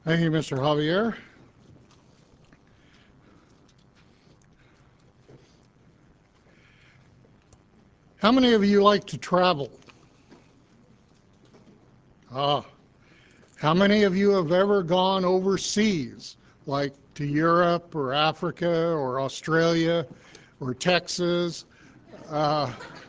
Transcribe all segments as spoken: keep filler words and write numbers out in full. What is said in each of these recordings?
Thank you, Mister Javier. How many of you like to travel? Ah, how many of you have ever gone overseas, like to Europe or Africa or Australia or Texas? Uh,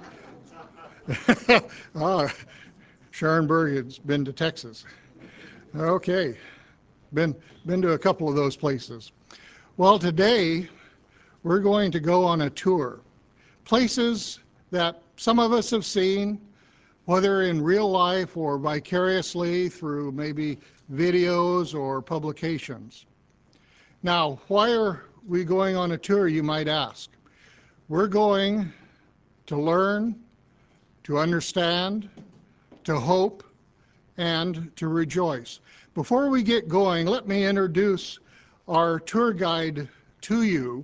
ah, Sharon Berg has been to Texas. Okay, been been to a couple of those places. Well, today we're going to go on a tour. Places that some of us have seen, whether in real life or vicariously through maybe videos or publications. Now, why are we going on a tour, you might ask? We're going to learn, to understand, to hope, and to rejoice. Before we get going, let me introduce our tour guide to you.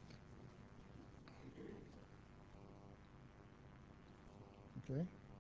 Okay.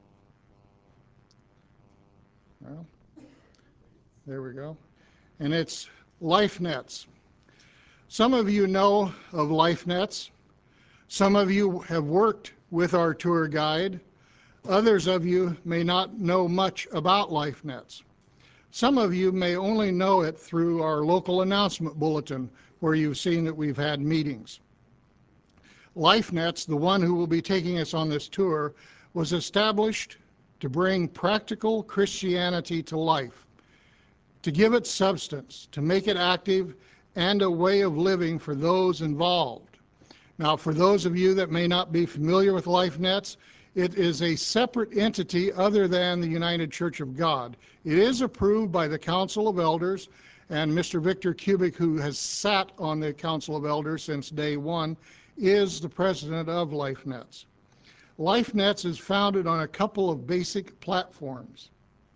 Well, there we go. And it's LifeNets. Some of you know of LifeNets. Some of you have worked with our tour guide. Others of you may not know much about LifeNets. Some of you may only know it through our local announcement bulletin, where you've seen that we've had meetings. LifeNets, the one who will be taking us on this tour, was established to bring practical Christianity to life, to give it substance, to make it active, and a way of living for those involved. Now, for those of you that may not be familiar with LifeNets, it is a separate entity other than the United Church of God. It is approved by the Council of Elders, and Mister Victor Kubik, who has sat on the Council of Elders since day one, is the president of LifeNets. LifeNets is founded on a couple of basic platforms.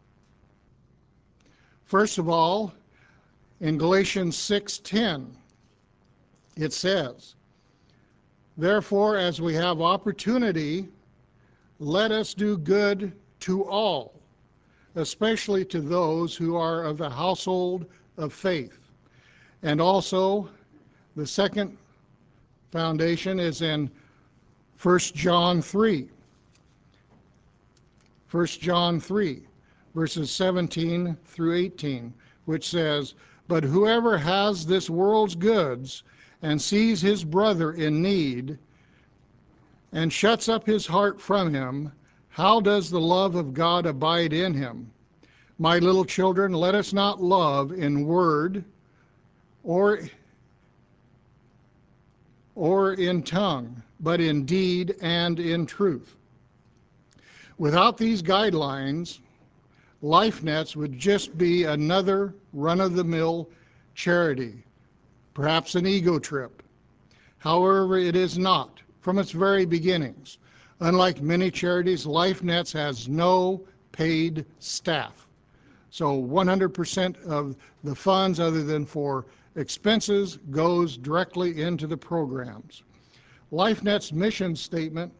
First of all, in Galatians six ten, it says, "Therefore, as we have opportunity, let us do good to all, especially to those who are of the household of faith." And also, the second foundation is in First John three. First John three, verses seventeen through eighteen, which says, "But whoever has this world's goods and sees his brother in need and shuts up his heart from him, how does the love of God abide in him? My little children, let us not love in word or or in tongue, but in deed and in truth." Without these guidelines, LifeNets would just be another run-of-the-mill charity, perhaps an ego trip. However, it is not from its very beginnings. Unlike many charities, LifeNets has no paid staff. So one hundred percent of the funds, other than for expenses, goes directly into the programs. LifeNet's mission statement,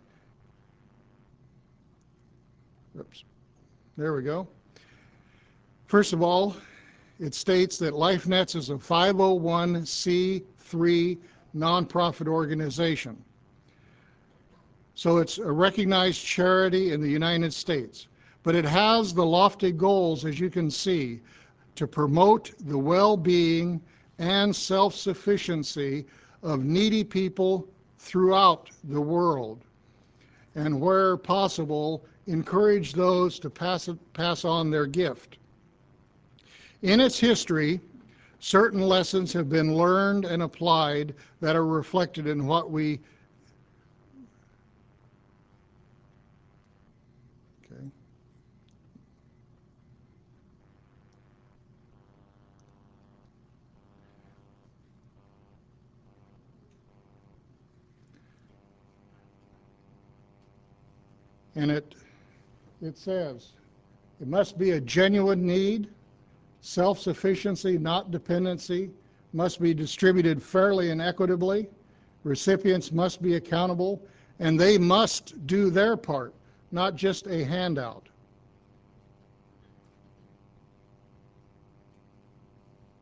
oops, there we go. First of all, it states that LifeNets is a five oh one c three nonprofit organization. So it's a recognized charity in the United States. But it has the lofty goals, as you can see, to promote the well-being and self-sufficiency of needy people throughout the world, and where possible, encourage those to pass, it, pass on their gift. In its history, certain lessons have been learned and applied that are reflected in what we okay. And it it says it must be a genuine need, self-sufficiency, not dependency, must be distributed fairly and equitably, recipients must be accountable, and they must do their part, not just a handout.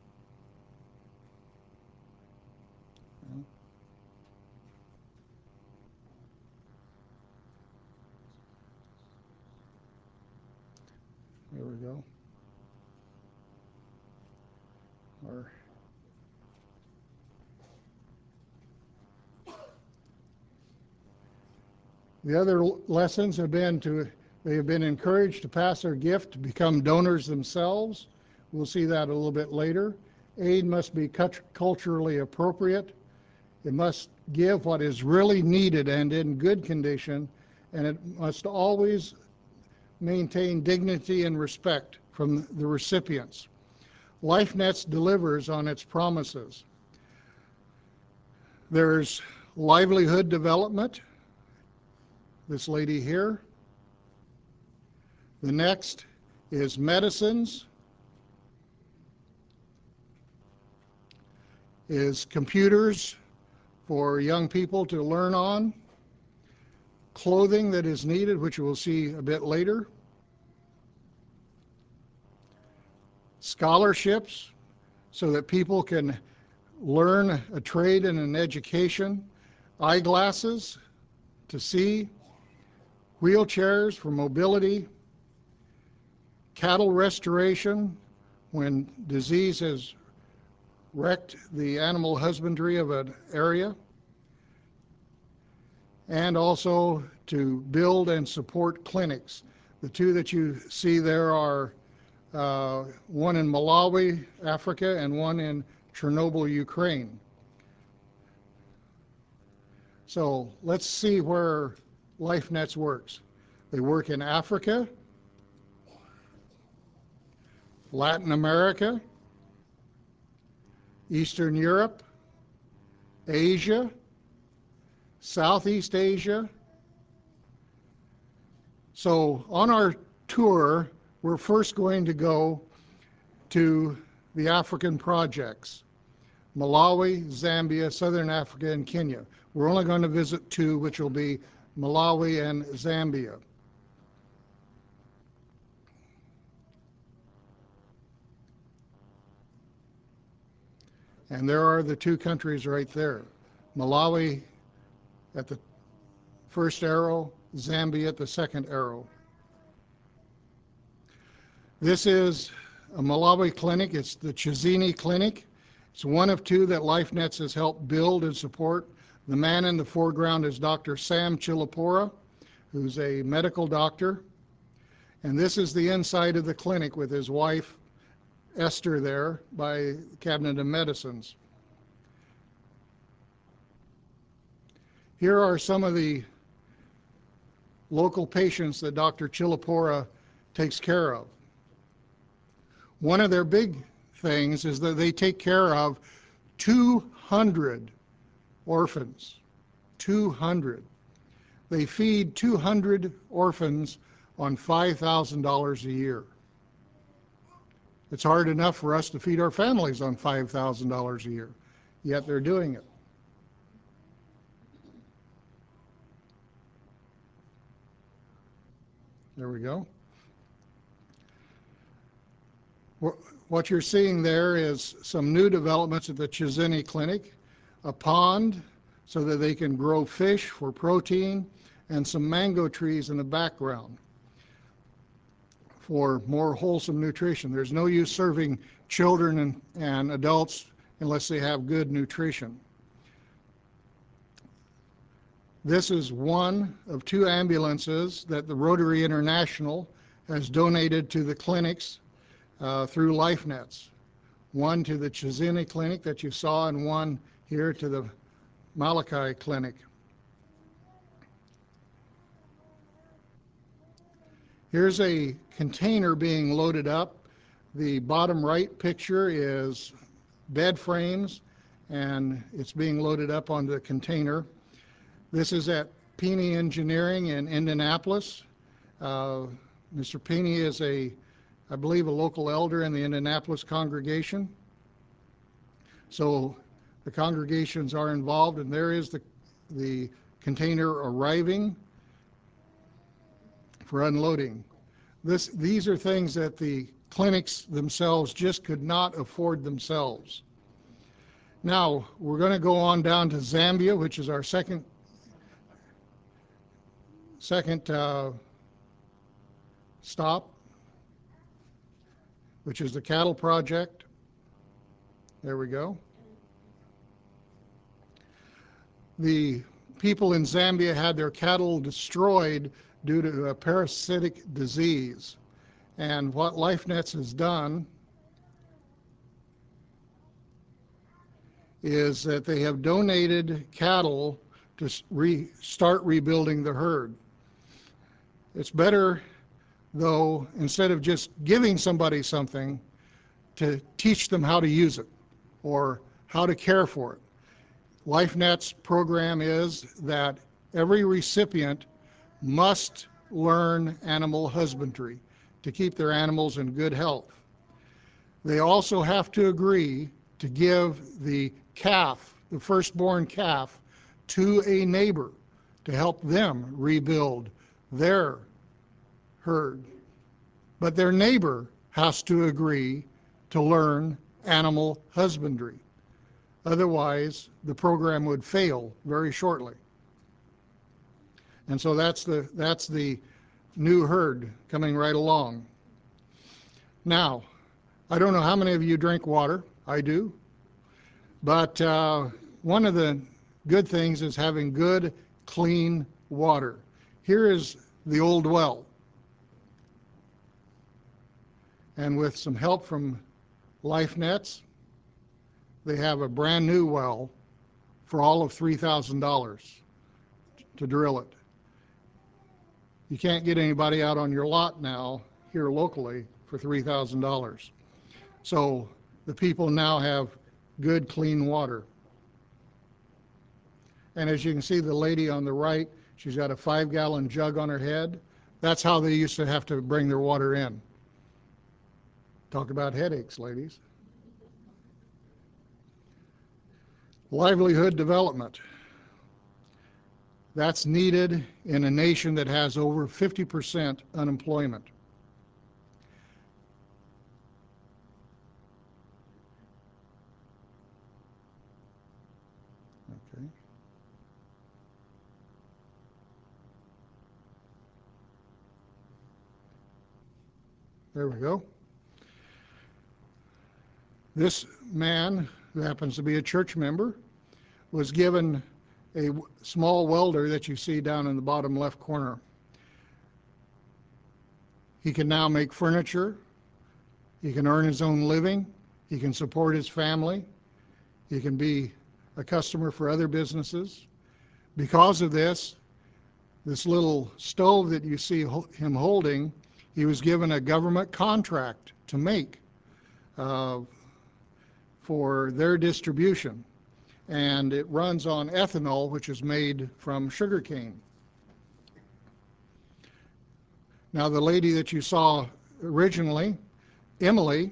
we go. Or the other lessons have been to, they have been encouraged to pass their gift to become donors themselves. We'll see that a little bit later. Aid must be culturally appropriate. It must give what is really needed and in good condition, and it must always maintain dignity and respect from the recipients. LifeNets delivers on its promises. There's livelihood development, this lady here. The next is medicines, is computers for young people to learn on, clothing that is needed, which we'll see a bit later, scholarships so that people can learn a trade and an education, eyeglasses to see, wheelchairs for mobility, cattle restoration when disease has wrecked the animal husbandry of an area, and also to build and support clinics. The two that you see there are uh, one in Malawi, Africa, and one in Chernobyl, Ukraine. So let's see where LifeNets works. They work in Africa, Latin America, Eastern Europe, Asia, Southeast Asia. So on our tour, we're first going to go to the African projects, Malawi, Zambia, Southern Africa, and Kenya. We're only going to visit two, which will be Malawi and Zambia. And there are the two countries right there. Malawi at the first arrow, Zambia at the second arrow. This is a Malawi clinic. It's the Chizini Clinic. It's one of two that LifeNets has helped build and support. The man in the foreground is Doctor Sam Chilapora, who's a medical doctor. And this is the inside of the clinic with his wife, Esther, there by Cabinet of Medicines. Here are some of the local patients that Doctor Chilapora takes care of. One of their big things is that they take care of two hundred orphans. two hundred. They feed two hundred orphans on five thousand dollars a year. It's hard enough for us to feed our families on five thousand dollars a year, yet they're doing it. There we go. What you're seeing there is some new developments at the Chizini Clinic, a pond so that they can grow fish for protein, and some mango trees in the background for more wholesome nutrition. There's no use serving children and, and adults unless they have good nutrition. This is one of two ambulances that the Rotary International has donated to the clinics uh, through LifeNets. One to the Chizini Clinic that you saw, and one here to the Malachi Clinic. Here's a container being loaded up. The bottom right picture is bed frames, and it's being loaded up onto the container. This is at Peeney Engineering in Indianapolis. Uh, Mister Peeney is a, I believe, a local elder in the Indianapolis congregation. So the congregations are involved, and there is the, the container arriving for unloading. This, these are things that the clinics themselves just could not afford themselves. Now, we're going to go on down to Zambia, which is our second, second uh, stop. which is the cattle project. There we go. The people in Zambia had their cattle destroyed due to a parasitic disease. And what LifeNets has done is that they have donated cattle to re start rebuilding the herd. It's better, though, instead of just giving somebody something, to teach them how to use it or how to care for it. LifeNet's program is that every recipient must learn animal husbandry to keep their animals in good health. They also have to agree to give the calf, the firstborn calf, to a neighbor to help them rebuild their herd. But their neighbor has to agree to learn animal husbandry. Otherwise, the program would fail very shortly. And so that's the, that's the new herd coming right along. Now, I don't know how many of you drink water. I do. But uh, one of the good things is having good, clean water. Here is the old well. And with some help from LifeNets, they have a brand new well for all of three thousand dollars to drill it. You can't get anybody out on your lot now here locally for three thousand dollars. So the people now have good, clean water. And as you can see, the lady on the right, she's got a five-gallon jug on her head. That's how they used to have to bring their water in. Talk about headaches, ladies. Livelihood development. That's needed in a nation that has over fifty percent unemployment. Okay. There we go. This man, who happens to be a church member, was given a small welder that you see down in the bottom left corner. He can now make furniture. He can earn his own living. He can support his family. He can be a customer for other businesses. Because of this, this little stove that you see him holding, he was given a government contract to make uh, for their distribution. And it runs on ethanol, which is made from sugarcane. Now, the lady that you saw originally, Emily,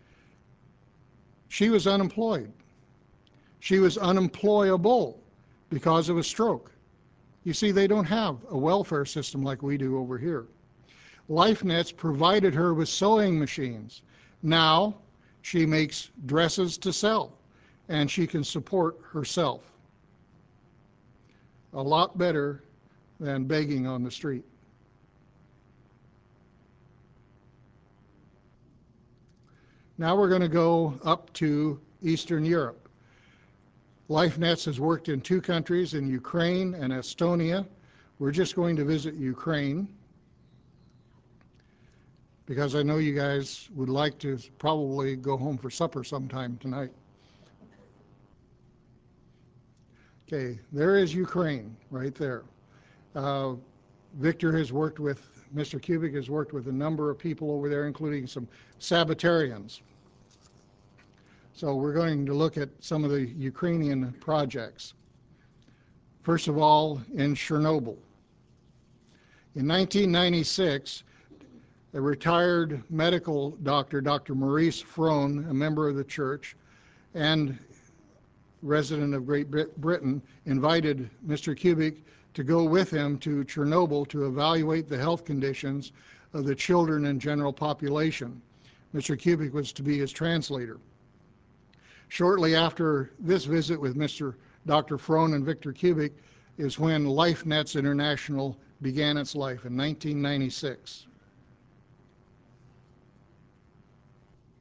she was unemployed. She was unemployable because of a stroke. You see, they don't have a welfare system like we do over here. LifeNets provided her with sewing machines. Now she makes dresses to sell, and she can support herself. A lot better than begging on the street. Now we're going to go up to Eastern Europe. LifeNets has worked in two countries, in Ukraine and Estonia. We're just going to visit Ukraine because I know you guys would like to probably go home for supper sometime tonight. Okay, there is Ukraine right there. Uh, Victor has worked with, Mister Kubik has worked with a number of people over there, including some Sabbatarians. So we're going to look at some of the Ukrainian projects. First of all, in Chernobyl. In nineteen ninety-six, a retired medical doctor, Doctor Maurice Frohn, a member of the church and resident of Great Britain, invited Mister Kubik to go with him to Chernobyl to evaluate the health conditions of the children and general population. Mister Kubik was to be his translator. Shortly after this visit with Mister Doctor Frohn and Victor Kubik is when LifeNets International began its life in nineteen ninety-six.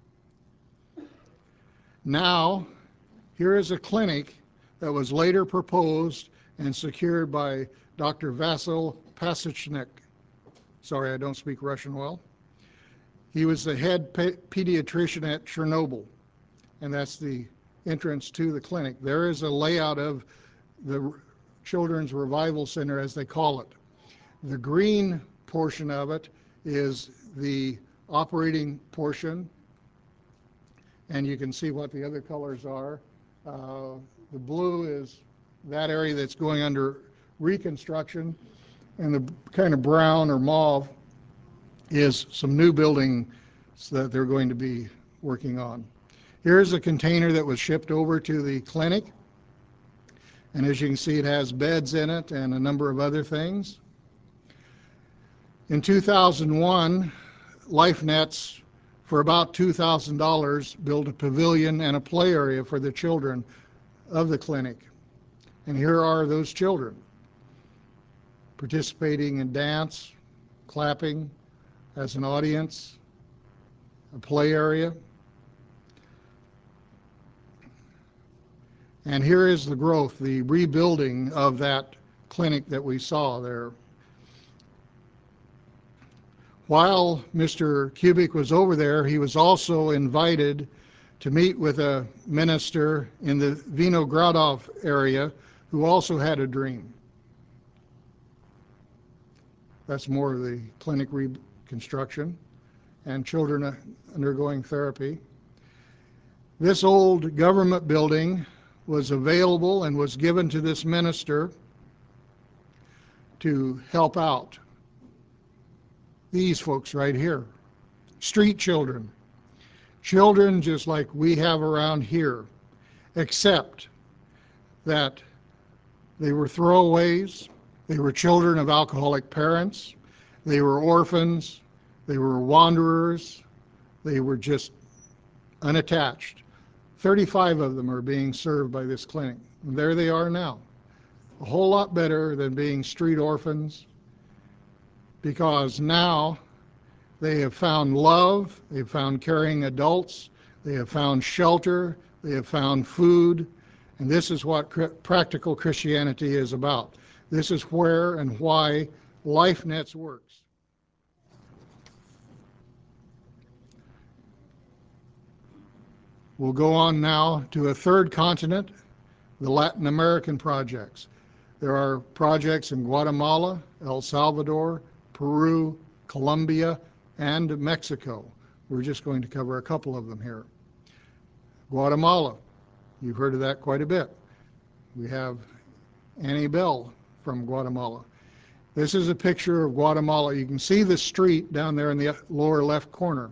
Now, here is a clinic that was later proposed and secured by Doctor Vasil Pasechnik. Sorry, I don't speak Russian well. He was the head pe- pediatrician at Chernobyl, and that's the entrance to the clinic. There is a layout of the Children's Revival Center, as they call it. The green portion of it is the operating portion, and you can see what the other colors are. Uh, the blue is that area that's going under reconstruction, and the kind of brown or mauve is some new buildings that they're going to be working on. Here's a container that was shipped over to the clinic, and as you can see, it has beds in it and a number of other things. In two thousand one, LifeNets, for about two thousand dollars, built a pavilion and a play area for the children of the clinic. And here are those children participating in dance, clapping as an audience, a play area. And here is the growth, the rebuilding of that clinic that we saw there. While Mister Kubik was over there, he was also invited to meet with a minister in the Vinogradov area who also had a dream. That's more of the clinic reconstruction and children undergoing therapy. This old government building was available and was given to this minister to help out these folks right here, street children, children just like we have around here, except that they were throwaways, they were children of alcoholic parents, they were orphans, they were wanderers, they were just unattached. thirty-five of them are being served by this clinic. And there they are now. A whole lot better than being street orphans, because now they have found love, they've found caring adults, they have found shelter, they have found food, and this is what practical Christianity is about. This is where and why LifeNets works. We'll go on now to a third continent, the Latin American projects. There are projects in Guatemala, El Salvador, Peru, Colombia, and Mexico. We're just going to cover a couple of them here. Guatemala, you've heard of that quite a bit. We have Annie Bell from Guatemala. This is a picture of Guatemala. You can see the street down there in the lower left corner.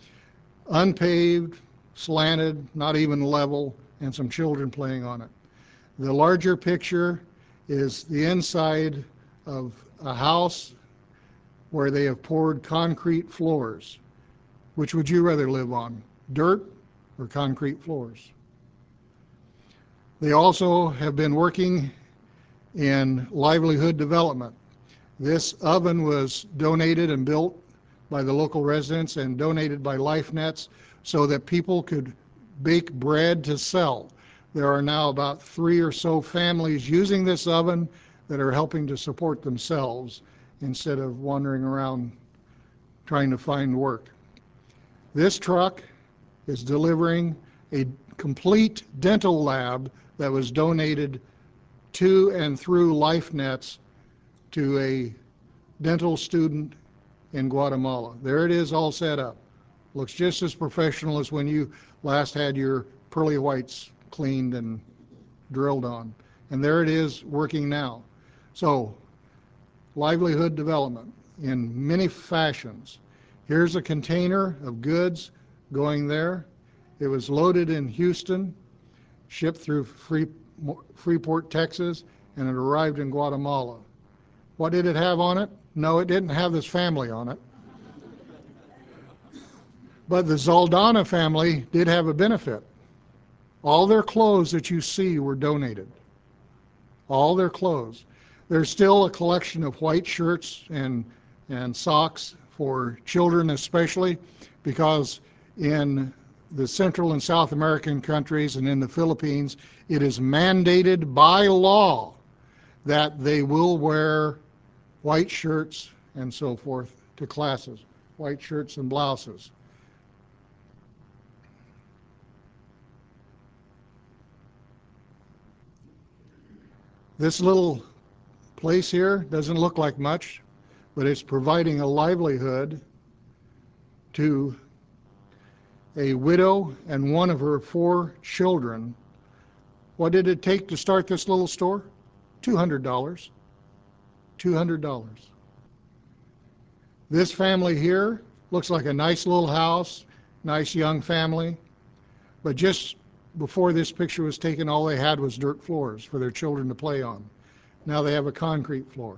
Unpaved, slanted, not even level, and some children playing on it. The larger picture is the inside of a house where they have poured concrete floors. Which would you rather live on, dirt or concrete floors? They also have been working in livelihood development. This oven was donated and built by the local residents and donated by LifeNets so that people could bake bread to sell. There are now about three or so families using this oven that are helping to support themselves instead of wandering around trying to find work. This truck is delivering a complete dental lab that was donated to and through LifeNets to a dental student in Guatemala. There it is, all set up. Looks just as professional as when you last had your pearly whites cleaned and drilled on. And there it is, working now. So, livelihood development in many fashions. Here's a container of goods going there. It was loaded in Houston, shipped through Freeport, Texas, and it arrived in Guatemala. What did it have on it? No, it didn't have this family on it. But the Zaldana family did have a benefit. All their clothes that you see were donated. All their clothes. There's still a collection of white shirts and, and socks for children especially, because in the Central and South American countries and in the Philippines, it is mandated by law that they will wear white shirts and so forth to classes, white shirts and blouses. This little place here doesn't look like much, but it's providing a livelihood to a widow and one of her four children. What did it take to start this little store? two hundred dollars. two hundred dollars. This family here looks like a nice little house, nice young family, but just before this picture was taken, all they had was dirt floors for their children to play on. Now they have a concrete floor.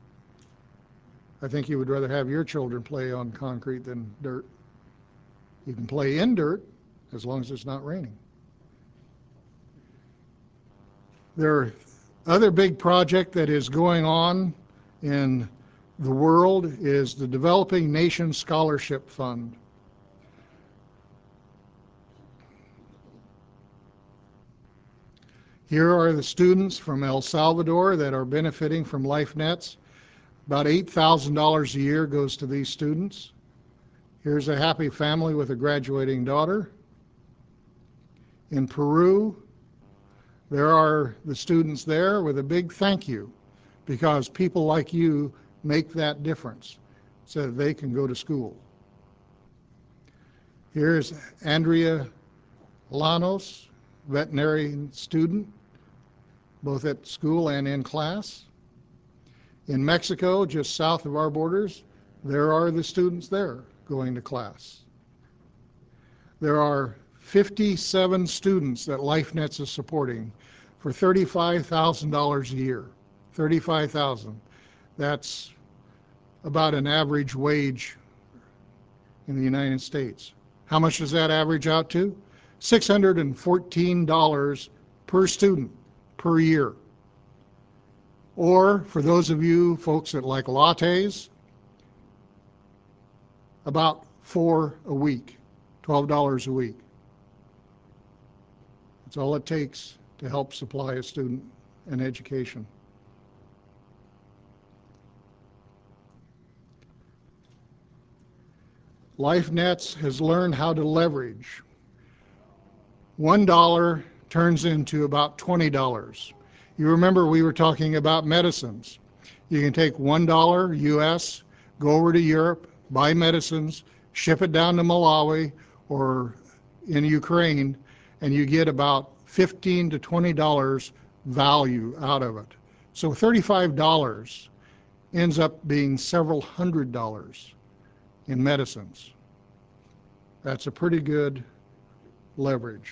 I think you would rather have your children play on concrete than dirt. You can play in dirt as long as it's not raining. Their other big project that is going on in the world is the Developing Nations Scholarship Fund. Here are the students from El Salvador that are benefiting from LifeNets. About eight thousand dollars a year goes to these students. Here's a happy family with a graduating daughter. In Peru, there are the students there with a big thank you, because people like you make that difference so that they can go to school. Here's Andrea Lanos, veterinary student, both at school and in class. In Mexico, just south of our borders, there are the students there going to class. There are fifty-seven students that LifeNets is supporting for thirty-five thousand dollars a year. thirty-five thousand dollars. That's about an average wage in the United States. How much does that average out to? six hundred fourteen dollars per student per year. Or for those of you folks that like lattes, about four a week, twelve dollars a week. That's all it takes to help supply a student an education. LifeNets has learned how to leverage. One dollar turns into about twenty dollars. You remember we were talking about medicines. You can take one dollar U S, go over to Europe, buy medicines, ship it down to Malawi or in Ukraine, and you get about fifteen to twenty dollars value out of it. So thirty-five dollars ends up being several hundred dollars in medicines. That's a pretty good leverage.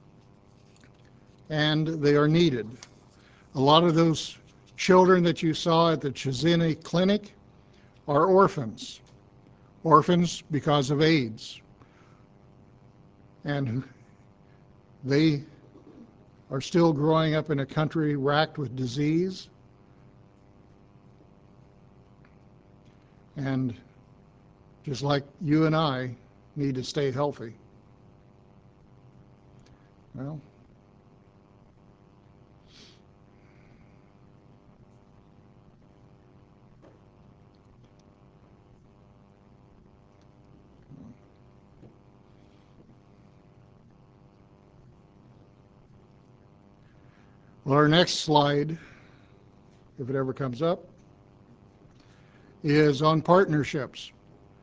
And they are needed. A lot of those children that you saw at the Chizini Clinic are orphans. Orphans because of AIDS. And they are still growing up in a country racked with disease. And just like you and I need to stay healthy. Well, well, our next slide, if it ever comes up, is on partnerships.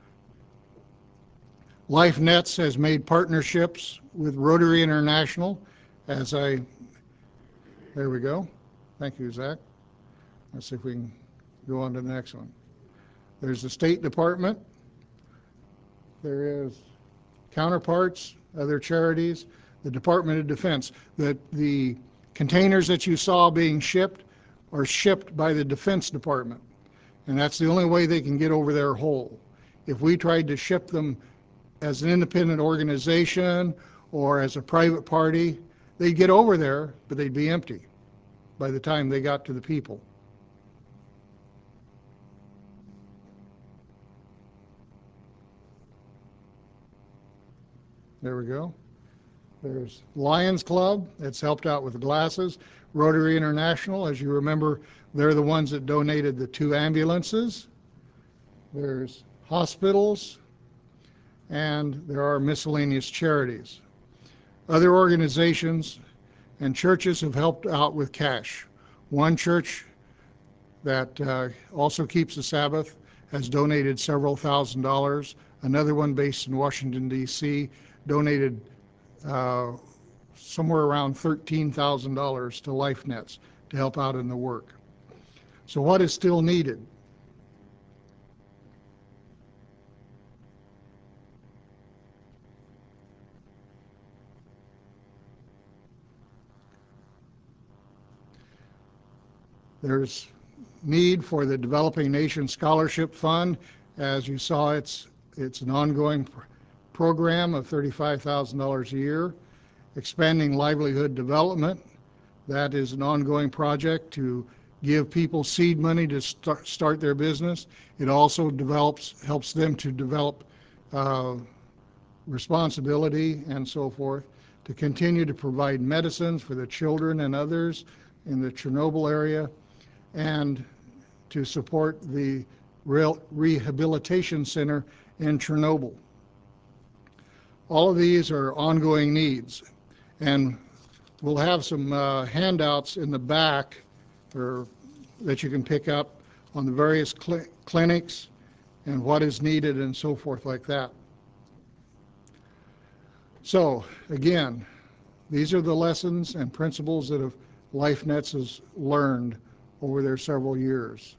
LifeNets has made partnerships with Rotary International, as I, there we go. Thank you, Zach. Let's see if we can go on to the next one. There's the State Department. There is counterparts, other charities, the Department of Defense. The, the containers that you saw being shipped are shipped by the Defense Department, and that's the only way they can get over there whole. If we tried to ship them as an independent organization or as a private party, they'd get over there, but they'd be empty by the time they got to the people. There we go. There's Lions Club, that's helped out with the glasses. Rotary International, as you remember, they're the ones that donated the two ambulances. There's hospitals, and there are miscellaneous charities. Other organizations and churches have helped out with cash. One church that uh, also keeps the Sabbath has donated several thousand dollars. Another one based in Washington, D C donated uh, somewhere around thirteen thousand dollars to LifeNets to help out in the work. So what is still needed? There's need for the Developing Nations Scholarship Fund. As you saw, it's it's an ongoing pr program of thirty-five thousand dollars a year. Expanding livelihood development, that is an ongoing project to give people seed money to start, start their business. It also develops, helps them to develop uh, responsibility and so forth, to continue to provide medicines for the children and others in the Chernobyl area, and to support the rehabilitation center in Chernobyl. All of these are ongoing needs, and we'll have some uh, handouts in the back or that you can pick up on the various cl clinics and what is needed and so forth like that. So again, these are the lessons and principles that have LifeNets has learned over their several years.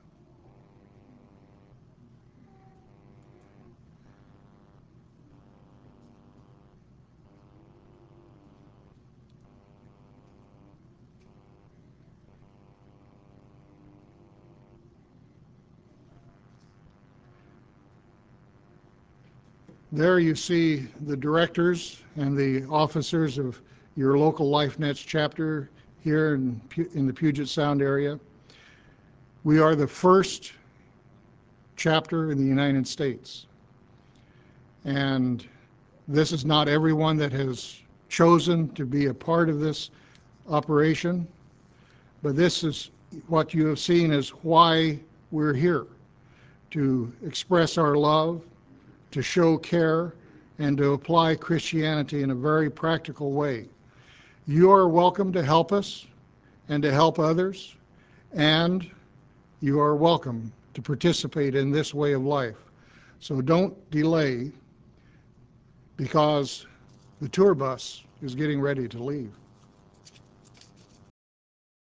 There you see the directors and the officers of your local LifeNets chapter here in, in the Puget Sound area. We are the first chapter in the United States. And this is not everyone that has chosen to be a part of this operation, but this is what you have seen as why we're here, to express our love, to show care, and to apply Christianity in a very practical way. You are welcome to help us and to help others, and you are welcome to participate in this way of life. So don't delay, because the tour bus is getting ready to leave.